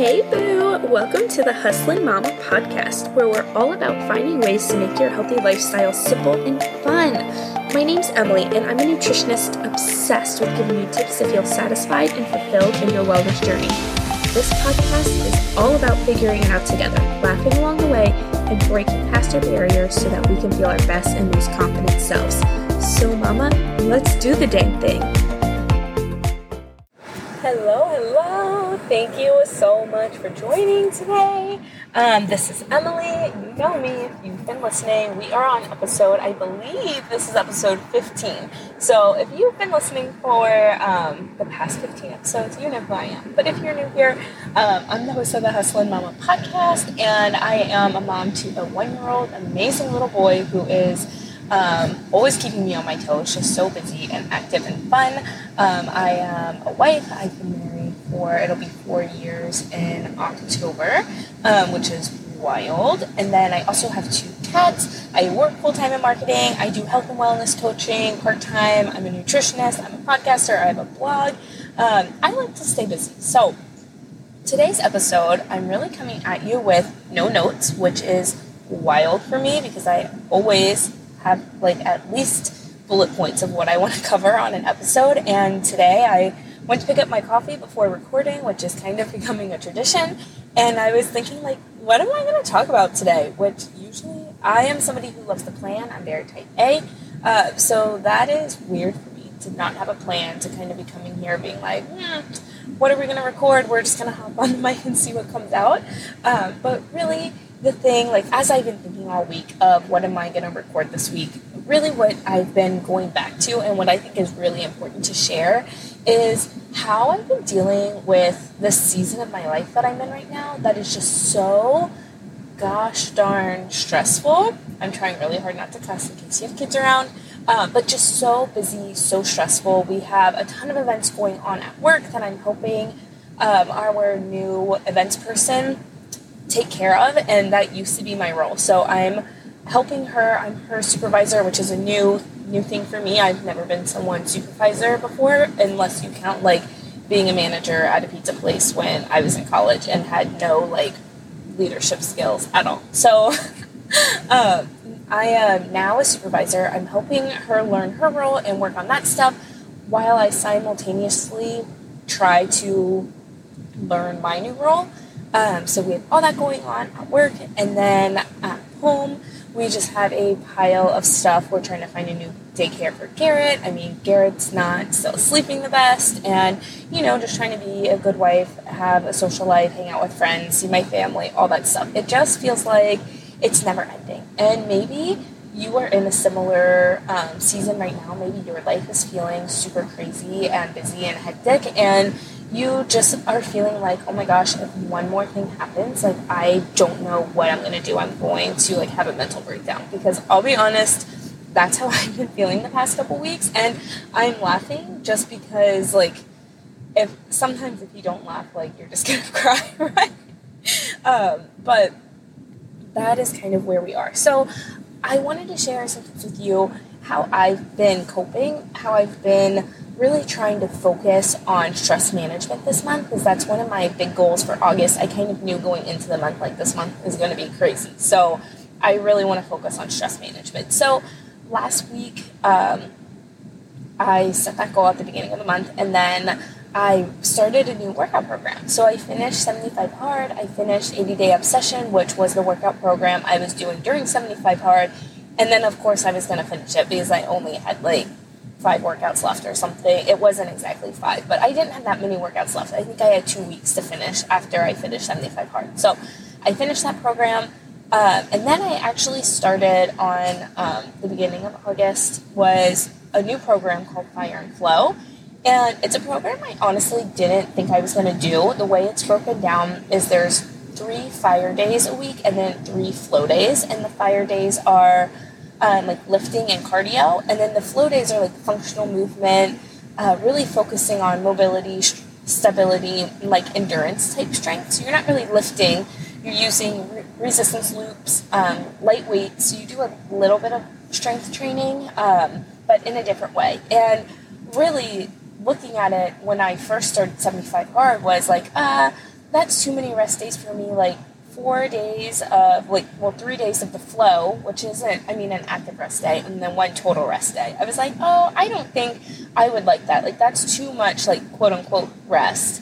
Hey boo! Welcome to the Hustlin' Mama podcast, where we're all about finding ways to make your healthy lifestyle simple and fun. My name's Emily, and I'm a nutritionist obsessed with giving you tips to feel satisfied and fulfilled in your wellness journey. This podcast is all about figuring it out together, laughing along the way, and breaking past our barriers so that we can feel our best and most confident selves. So mama, let's do the dang thing. Hello. Thank you so much for joining today. This is Emily. You know me if you've been listening. We are on I believe this is episode 15. So if you've been listening for the past 15 episodes, you know who I am. But if you're new here, I'm the host of the Hustlin' Mama podcast, and I am a mom to a 1-year-old amazing little boy who is always keeping me on my toes, just so busy and active and fun. I am a wife. I've been married it'll be 4 years in October, which is wild. And then I also have 2 cats. I work full-time in marketing. I do health and wellness coaching part-time. I'm a nutritionist. I'm a podcaster. I have a blog. I like to stay busy. So today's episode, I'm really coming at you with no notes, which is wild for me because I always have at least bullet points of what I want to cover on an episode. And today I went to pick up my coffee before recording, which is kind of becoming a tradition. And I was thinking, what am I going to talk about today? Which usually I am somebody who loves to plan. I'm very type A. So that is weird for me to not have a plan, to kind of be coming here being like, what are we going to record? We're just going to hop on the mic and see what comes out. But really, the thing, as I've been thinking all week of what am I going to record this week, really what I've been going back to and what I think is really important to share is how I've been dealing with this season of my life that I'm in right now that is just so gosh darn stressful. I'm trying really hard not to cuss in case you have kids around, but just so busy, so stressful. We have a ton of events going on at work that I'm hoping our new events person take care of, and that used to be my role. So I'm helping her. I'm her supervisor, which is a new thing for me. I've never been someone's supervisor before, unless you count being a manager at a pizza place when I was in college and had no leadership skills at all. So I am now a supervisor. I'm helping her learn her role and work on that stuff while I simultaneously try to learn my new role. So we have all that going on at work, and then at home we just have a pile of stuff. We're trying to find a new daycare for Garrett. I mean, Garrett's not still sleeping the best, and just trying to be a good wife, have a social life, hang out with friends, see my family, all that stuff. It just feels like it's never ending. And maybe you are in a similar season right now. Maybe your life is feeling super crazy and busy and hectic, and you just are feeling like, oh my gosh, if one more thing happens, I don't know what I'm going to do. I'm going to have a mental breakdown, because I'll be honest, that's how I've been feeling the past couple weeks. And I'm laughing just because if you don't laugh, you're just going to cry, right? But that is kind of where we are. So I wanted to share some tips with you, how I've been coping, how I've been really trying to focus on stress management this month, because that's one of my big goals for August. I kind of knew going into the month this month is going to be crazy. So I really want to focus on stress management. So last week, I set that goal at the beginning of the month, and then I started a new workout program. So I finished 75 Hard. I finished 80-Day Obsession, which was the workout program I was doing during 75 Hard. And then, of course, I was going to finish it because I only had 5 workouts left or something. It wasn't exactly 5, but I didn't have that many workouts left. I think I had 2 weeks to finish after I finished 75 Hard. So I finished that program, and then I actually started on the beginning of August was a new program called Fire and Flow. And it's a program I honestly didn't think I was going to do. The way it's broken down is there's 3 fire days a week and then 3 flow days. And the fire days are lifting and cardio. And then the flow days are functional movement, really focusing on mobility, stability, endurance type strength. So you're not really lifting. You're using resistance loops, light weights. So you do a little bit of strength training, but in a different way. And really looking at it when I first started 75 Hard was that's too many rest days for me. Like 4 days of 3 days of the flow, which isn't, an active rest day, and then 1 total rest day. I was like, oh, I don't think I would like that. Like, that's too much, like, quote unquote rest.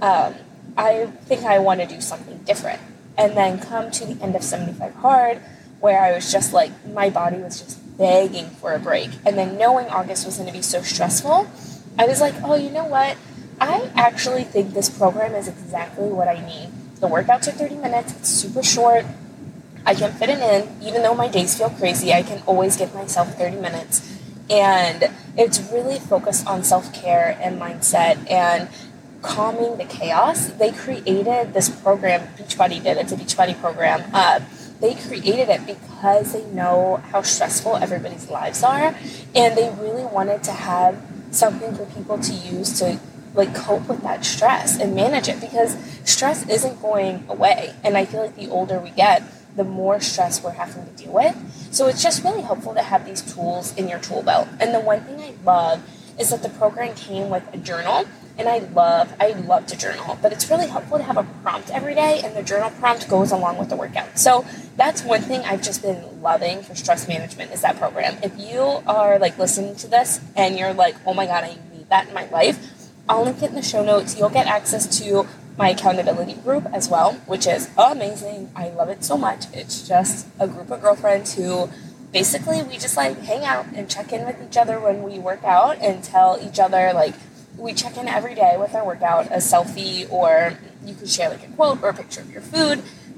I think I want to do something different. And then come to the end of 75 Hard, where I was just like, my body was just begging for a break. And then knowing August was going to be so stressful, I was like, oh, you know what? I actually think this program is exactly what I need. The workouts are 30 minutes. It's super short. I can fit it in. Even though my days feel crazy, I can always give myself 30 minutes. And it's really focused on self-care and mindset and calming the chaos. They created this program, Beachbody did. It's a Beachbody program. They created it because they know how stressful everybody's lives are. And they really wanted to have something for people to use to cope with that stress and manage it, because stress isn't going away. And I feel like the older we get, the more stress we're having to deal with. So it's just really helpful to have these tools in your tool belt. And the one thing I love is that the program came with a journal. And I love to journal, but it's really helpful to have a prompt every day, and the journal prompt goes along with the workout. So that's one thing I've just been loving for stress management is that program. If you are listening to this and you're like, oh my God, I need that in my life, I'll link it in the show notes. You'll get access to my accountability group as well, which is amazing. I love it so much. It's just a group of girlfriends who basically we just hang out and check in with each other when we work out and tell each other we check in every day with our workout, a selfie, or you can share a quote or a picture of your food.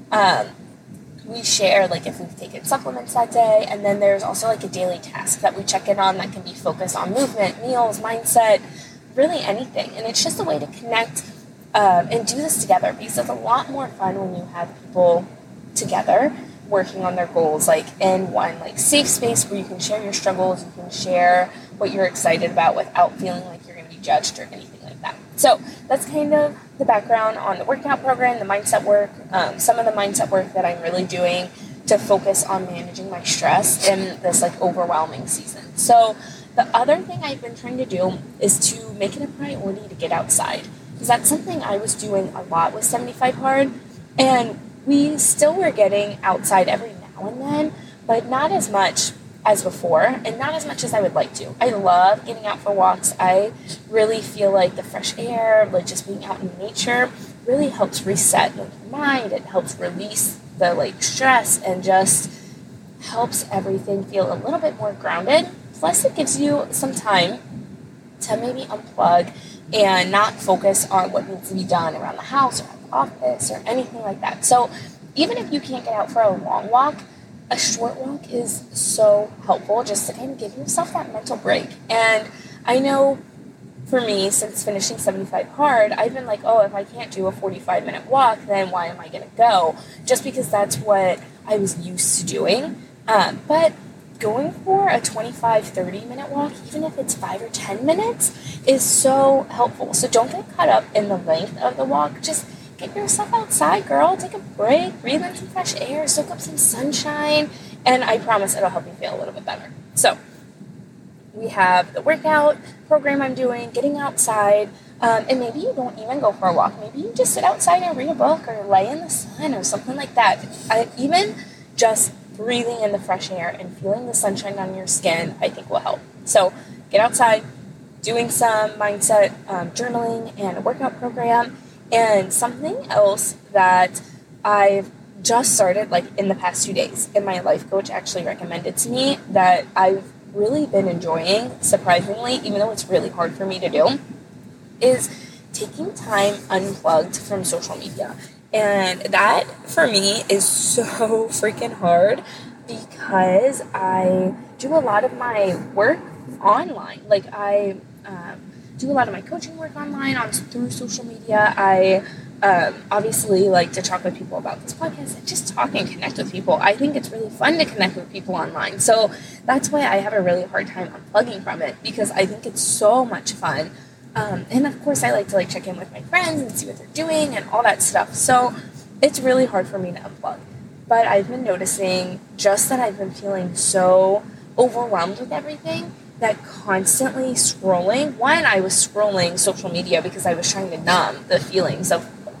We share if we've taken supplements that day, and then there's also a daily task that we check in on that can be focused on movement, meals, mindset, really anything. And it's just a way to connect and do this together, because it's a lot more fun when you have people together working on their goals, in one safe space where you can share your struggles, you can share what you're excited about without feeling like you're going to be judged or anything like that. So that's kind of the background on the workout program, the mindset work, some of the mindset work that I'm really doing to focus on managing my stress in this overwhelming season. So the other thing I've been trying to do is to make it a priority to get outside, because that's something I was doing a lot with 75 Hard, and we still were getting outside every now and then, but not as much as before, and not as much as I would like to. I love getting out for walks. I really feel like the fresh air, just being out in nature, really helps reset your mind. It helps release the stress and just helps everything feel a little bit more grounded. Plus, it gives you some time to maybe unplug and not focus on what needs to be done around the house or at the office or anything like that. So even if you can't get out for a long walk, a short walk is so helpful just to kind of give yourself that mental break. And I know for me, since finishing 75 Hard, I've been if I can't do a 45-minute walk, then why am I going to go? Just because that's what I was used to doing. But going for a 25-30-minute walk, even if it's 5 or 10 minutes, is so helpful. So don't get caught up in the length of the walk. Just get yourself outside, girl. Take a break, breathe in some fresh air, soak up some sunshine, and I promise it'll help you feel a little bit better. So we have the workout program I'm doing, getting outside, and maybe you don't even go for a walk. Maybe you just sit outside and read a book or lay in the sun or something like that. Even just breathing in the fresh air and feeling the sunshine on your skin, I think will help. So get outside, doing some mindset journaling and a workout program. And something else that I've just started in the past 2 days, and my life coach actually recommended to me that I've really been enjoying, surprisingly, even though it's really hard for me to do, is taking time unplugged from social media. And that, for me, is so freaking hard because I do a lot of my work online. I do a lot of my coaching work online through social media. I obviously like to talk with people about this podcast and just talk and connect with people. I think it's really fun to connect with people online. So that's why I have a really hard time unplugging from it, because I think it's so much fun. And of course I like to check in with my friends and see what they're doing and all that stuff. So it's really hard for me to unplug. But I've been noticing just that I've been feeling so overwhelmed with everything that constantly scrolling. One, I was scrolling social media because I was trying to numb the feelings of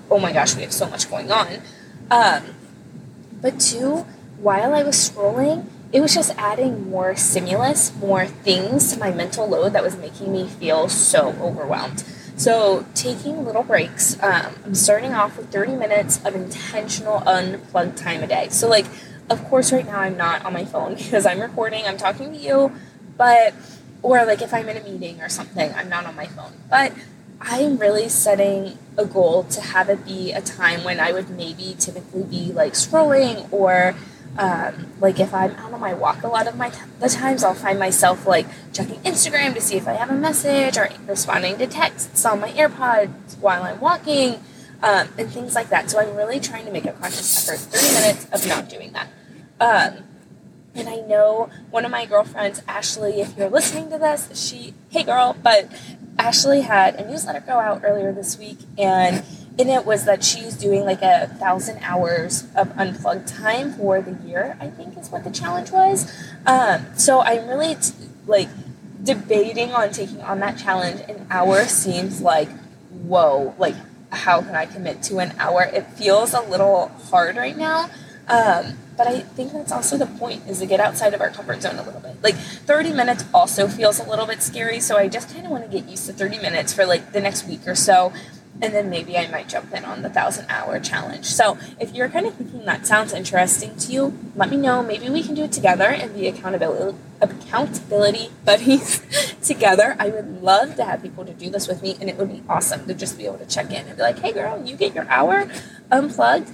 oh my gosh, we have so much going on. But two, while I was scrolling, it was just adding more stimulus, more things to my mental load that was making me feel so overwhelmed. So taking little breaks, I'm starting off with 30 minutes of intentional unplugged time a day. So like, of course, right now I'm not on my phone because I'm recording, I'm talking to you, or like if I'm in a meeting or something, I'm not on my phone. But I'm really setting a goal to have it be a time when I would maybe typically be like scrolling, or like if I'm out on my walk a lot of the times, I'll find myself like checking Instagram to see if I have a message, or responding to texts on my AirPods while I'm walking, and things like that. So I'm really trying to make a conscious effort, 30 minutes of not doing that. And I know one of my girlfriends, Ashley, if you're listening to this, hey girl, but Ashley had a newsletter go out earlier this week, and in it was that she's doing like 1,000 hours of unplugged time for the year, I think is what the challenge was. So I'm really debating on taking on that challenge. An hour seems like, whoa, like how can I commit to an hour? It feels a little hard right now. But I think that's also the point, is to get outside of our comfort zone a little bit. Like 30 minutes also feels a little bit scary, so I just kind of want to get used to 30 minutes for like the next week or so, and then maybe I might jump in on the 1,000-hour challenge. So if you're kind of thinking that sounds interesting to you, let me know. Maybe we can do it together and be accountability buddies together. I would love to have people to do this with me, and it would be awesome to just be able to check in and be like, hey girl, you get your hour unplugged.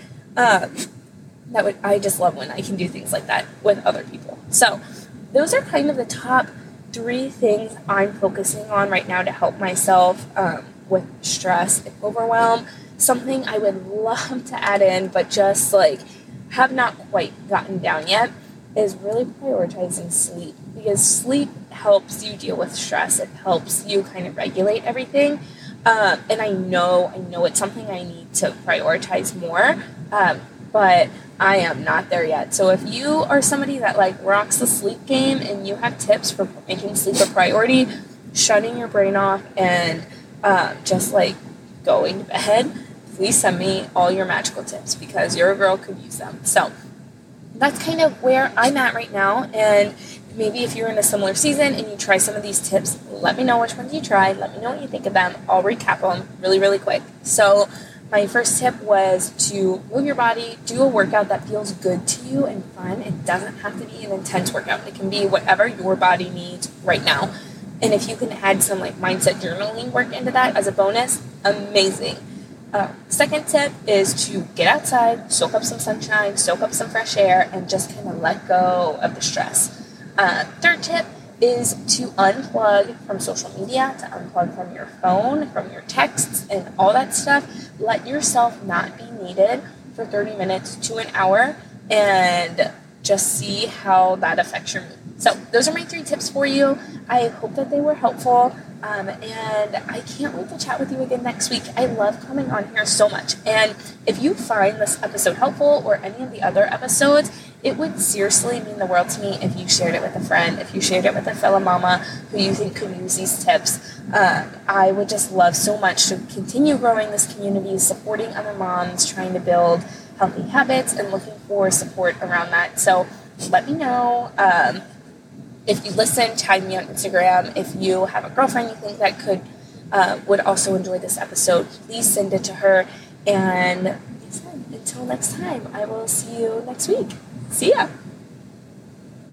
I just love when I can do things like that with other people. So those are kind of the top 3 things I'm focusing on right now to help myself with stress and overwhelm. Something I would love to add in, but just like have not quite gotten down yet, is really prioritizing sleep, because sleep helps you deal with stress. It helps you kind of regulate everything. And I know it's something I need to prioritize more, but I am not there yet. So if you are somebody that like rocks the sleep game and you have tips for making sleep a priority, shutting your brain off, and just like going to bed, please send me all your magical tips, because your girl could use them. So that's kind of where I'm at right now. And maybe if you're in a similar season and you try some of these tips, let me know which ones you tried. Let me know what you think of them. I'll recap them really, really quick. So my first tip was to move your body, do a workout that feels good to you and fun. It doesn't have to be an intense workout. It can be whatever your body needs right now. And if you can add some like mindset journaling work into that as a bonus, amazing. Second tip is to get outside, soak up some sunshine, soak up some fresh air, and just kind of let go of the stress. Third tip is to unplug from social media, to unplug from your phone, from your texts, and all that stuff. Let yourself not be needed for 30 minutes to an hour, and just see how that affects your mood. So those are my 3 tips for you. I hope that they were helpful, and I can't wait to chat with you again next week. I love coming on here so much, and if you find this episode helpful, or any of the other episodes, it would seriously mean the world to me if you shared it with a friend, if you shared it with a fellow mama who you think could use these tips. I would just love so much to continue growing this community, supporting other moms, trying to build healthy habits, and looking for support around that. So let me know. If you listen, tag me on Instagram. If you have a girlfriend you think that would also enjoy this episode, please send it to her. And until next time, I will see you next week. See ya.